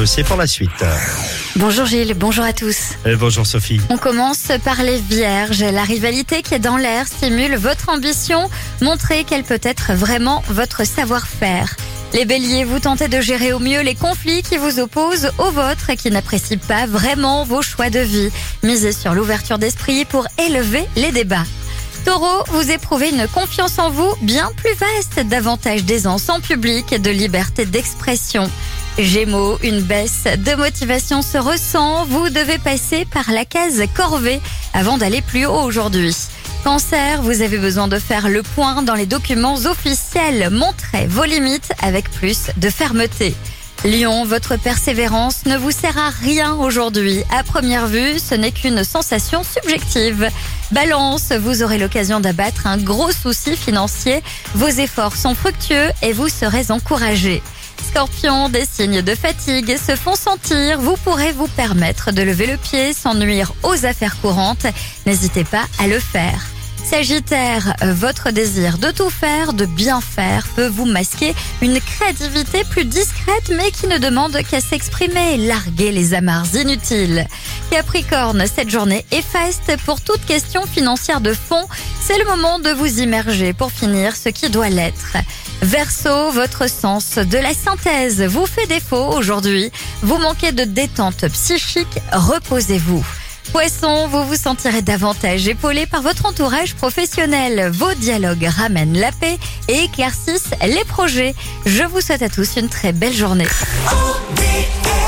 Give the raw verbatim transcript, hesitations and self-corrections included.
dossier pour la suite. Bonjour Gilles, bonjour à tous. Et bonjour Sophie. On commence par les Vierges. La rivalité qui est dans l'air stimule votre ambition. Montrez quel peut être vraiment votre savoir-faire. Les Béliers, vous tentez de gérer au mieux les conflits qui vous opposent aux vôtres et qui n'apprécient pas vraiment vos choix de vie. Misez sur l'ouverture d'esprit pour élever les débats. Taureau, vous éprouvez une confiance en vous bien plus vaste, davantage d'aisance en public et de liberté d'expression. Gémeaux, une baisse de motivation se ressent, vous devez passer par la case corvée avant d'aller plus haut aujourd'hui. Cancer, vous avez besoin de faire le point dans les documents officiels, montrez vos limites avec plus de fermeté. Lion, votre persévérance ne vous sert à rien aujourd'hui. À première vue, ce n'est qu'une sensation subjective. Balance, vous aurez l'occasion d'abattre un gros souci financier. Vos efforts sont fructueux et vous serez encouragé. Scorpion, des signes de fatigue se font sentir. Vous pourrez vous permettre de lever le pied sans nuire aux affaires courantes. N'hésitez pas à le faire. Sagittaire, votre désir de tout faire, de bien faire, peut vous masquer une créativité plus discrète mais qui ne demande qu'à s'exprimer. Larguez les amarres inutiles. Capricorne, cette journée est faste pour toute question financière de fond. C'est le moment de vous immerger pour finir ce qui doit l'être. Verseau, votre sens de la synthèse vous fait défaut aujourd'hui. Vous manquez de détente psychique, reposez-vous. Poisson, vous vous sentirez davantage épaulé par votre entourage professionnel. Vos dialogues ramènent la paix et éclaircissent les projets. Je vous souhaite à tous une très belle journée. O B S